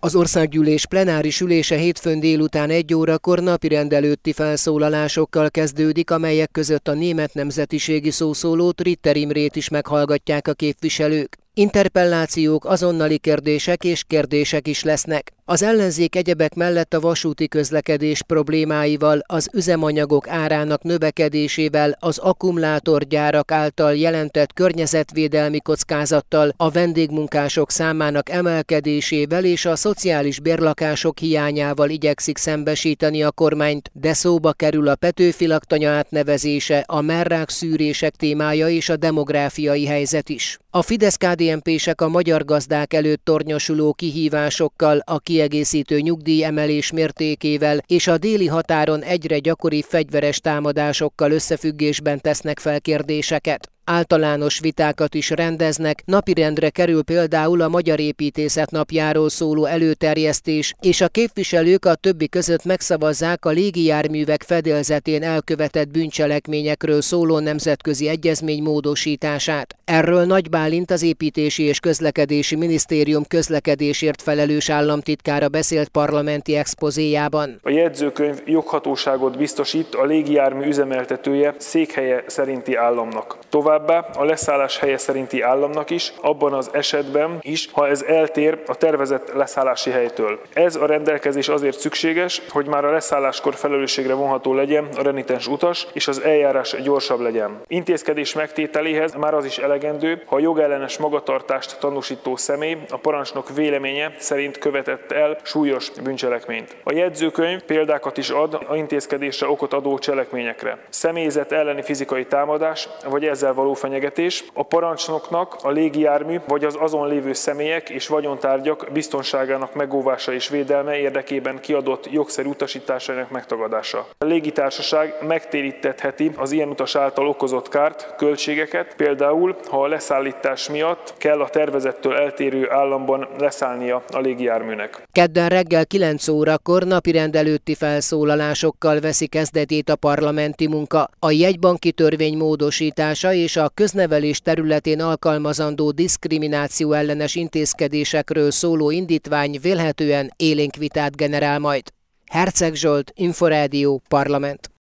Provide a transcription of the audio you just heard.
Az országgyűlés plenáris ülése hétfőn délután 1 órakor napirend előtti felszólalásokkal kezdődik, amelyek között a német nemzetiségi szószólót, Ritter Imrét is meghallgatják a képviselők. Interpellációk, azonnali kérdések és kérdések is lesznek. Az ellenzék egyebek mellett a vasúti közlekedés problémáival, az üzemanyagok árának növekedésével, az akkumulátorgyárak által jelentett környezetvédelmi kockázattal, a vendégmunkások számának emelkedésével és a szociális bérlakások hiányával igyekszik szembesíteni a kormányt, de szóba kerül a Petőfi Laktanya átnevezése, a merrák szűrések témája és a demográfiai helyzet is. A Fidesz-KDNP-sek a magyar gazdák előtt tornyosuló kihívásokkal, a kiegészítő nyugdíjemelés mértékével és a déli határon egyre gyakoribb fegyveres támadásokkal összefüggésben tesznek fel kérdéseket. Általános vitákat is rendeznek, napirendre kerül például a Magyar Építészet napjáról szóló előterjesztés, és a képviselők a többi között megszavazzák a légijárművek fedélzetén elkövetett bűncselekményekről szóló nemzetközi egyezmény módosítását. Erről Nagy Bálint, az Építési és Közlekedési Minisztérium közlekedésért felelős államtitkára beszélt parlamenti expozéjában. A jegyzőkönyv joghatóságot biztosít a légijármű üzemeltetője székhelye szerinti államnak. Továbbá a leszállás helye szerinti államnak is, abban az esetben is, ha ez eltér a tervezett leszállási helytől. Ez a rendelkezés azért szükséges, hogy már a leszálláskor felelősségre vonható legyen a renitens utas, és az eljárás gyorsabb legyen. Intézkedés megtételéhez már az is elegendő, ha a jogellenes magatartást tanúsító személy a parancsnok véleménye szerint követett el súlyos bűncselekményt. A jegyzőkönyv példákat is ad a intézkedésre okot adó cselekményekre. Személyzet elleni fizikai támadás, vagy ezzel való fenyegetés, a parancsnoknak a légijármű vagy az azon lévő személyek és vagyontárgyak biztonságának megóvása és védelme érdekében kiadott jogszerű utasításának megtagadása. A légitársaság megtérítetheti az ilyen utas által okozott kárt, költségeket, például ha a leszállítás miatt kell a tervezettől eltérő államban leszállnia a légijárműnek. Kedden reggel 9 órakor napirend előtti felszólalásokkal veszi kezdetét a parlamenti munka. A jegybanki törvény módosítása és a köznevelés területén alkalmazandó diszkrimináció ellenes intézkedésekről szóló indítvány vélhetően élénk vitát generál majd. Herceg Zsolt, Inforádió, Parlament.